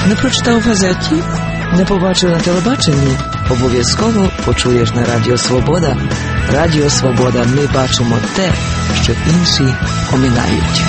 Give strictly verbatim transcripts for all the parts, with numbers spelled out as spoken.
Не прочитав в газеті? Не побачив на телебаченні? Обов'язково почуєш на Радіо Свобода. Радіо Свобода. Ми бачимо те, що інші оминають.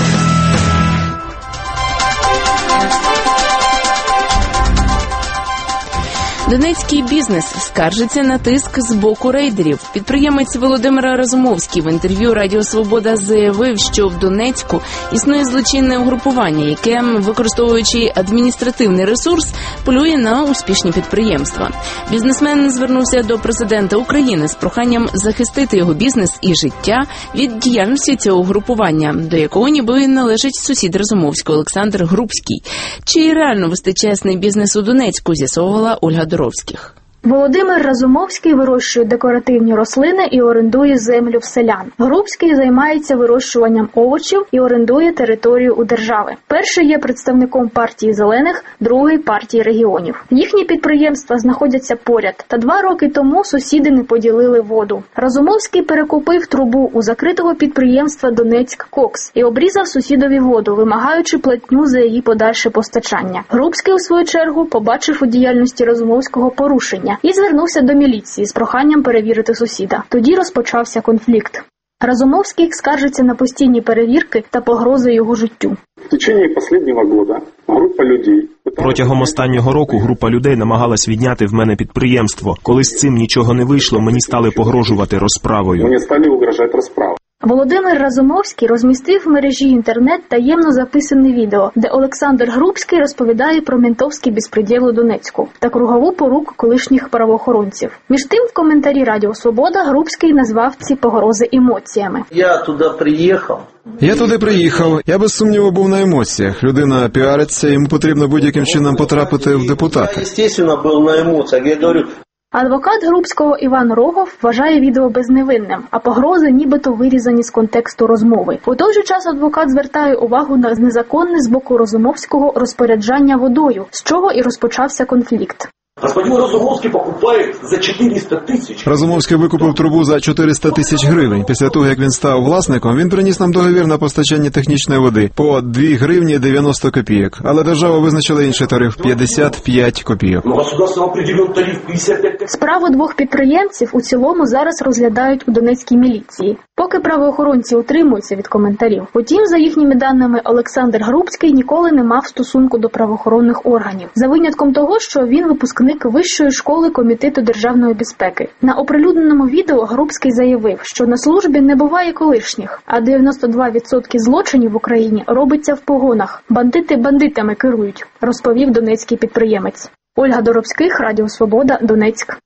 Донецький бізнес скаржиться на тиск з боку рейдерів. Підприємець Володимир Разумовський в інтерв'ю Радіо Свобода заявив, що в Донецьку існує злочинне угрупування, яке, використовуючи адміністративний ресурс, полює на успішні підприємства. Бізнесмен звернувся до президента України з проханням захистити його бізнес і життя від діяльності цього угрупування, до якого ніби належить сусід Разумовського Олександр Грубський. Чи реально вести чесний бізнес у Донецьку, з'ясовувала Ольга Доровських. Володимир Разумовський вирощує декоративні рослини і орендує землю в селян. Грубський займається вирощуванням овочів і орендує територію у держави. Перший є представником партії «Зелених», другий – партії регіонів. Їхні підприємства знаходяться поряд, та два роки тому сусіди не поділили воду. Разумовський перекупив трубу у закритого підприємства «Донецьк Кокс» і обрізав сусідові воду, вимагаючи платню за її подальше постачання. Грубський, у свою чергу, побачив у діяльності Разумовського порушення і звернувся до міліції з проханням перевірити сусіда. Тоді розпочався конфлікт. Разумовський скаржиться на постійні перевірки та погрози його життю. В течение останнього року група людей... Протягом останнього року група людей намагалась відняти в мене підприємство. Коли з цим нічого не вийшло, мені стали погрожувати розправою. Мені стали угрожати розправою. Володимир Разумовський розмістив в мережі інтернет таємно записане відео, де Олександр Грубський розповідає про ментовський безпреділ у Донецьку та кругову поруку колишніх правоохоронців. Між тим, в коментарі Радіо Свобода Грубський назвав ці погрози емоціями. Я туди приїхав. Я туди приїхав. Я без сумніву був на емоціях. Людина піариться, йому потрібно будь-яким чином потрапити в депутати. Я, звісно, був на емоціях. Я говорю... Адвокат Грубського Іван Рогов вважає відео безневинним, а погрози нібито вирізані з контексту розмови. У той же час адвокат звертає увагу на незаконне з боку Разумовського розпоряджання водою, з чого і розпочався конфлікт. Господин Разумовський покупає за чотириста тисяч. Разумовський викупив трубу за чотириста тисяч гривень. Після того, як він став власником, він приніс нам договір на постачання технічної води по дві гривні дев'яносто копійок. Але держава визначила інший тариф – п'ятдесят п'ять копійок. Ну, государство определив тариф п'ятдесят п'ять копійок. Справу двох підприємців у цілому зараз розглядають у Донецькій міліції. Поки правоохоронці утримуються від коментарів. Утім, за їхніми даними, Олександр Грубський ніколи не мав стосунку до правоохоронних органів. За винятком того, що він випускник Вищої школи Комітету державної безпеки. На оприлюдненому відео Грубський заявив, що на службі не буває колишніх, а дев'яносто два відсотки злочинів в Україні робиться в погонах. Бандити бандитами керують, розповів донецький підприємець. Ольга Доровських, Радіо Свобода, Донецьк.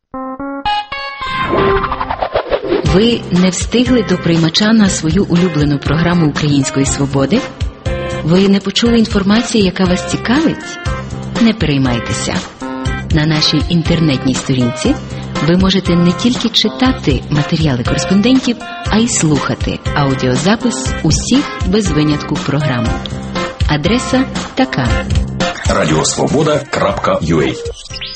Ви не встигли до приймача на свою улюблену програму Української свободи? Ви не почули інформацію, яка вас цікавить? Не переймайтеся. На нашій інтернетній сторінці ви можете не тільки читати матеріали кореспондентів, а й слухати аудіозапис усіх без винятку програм. Адреса така: радіосвобода крапка ю а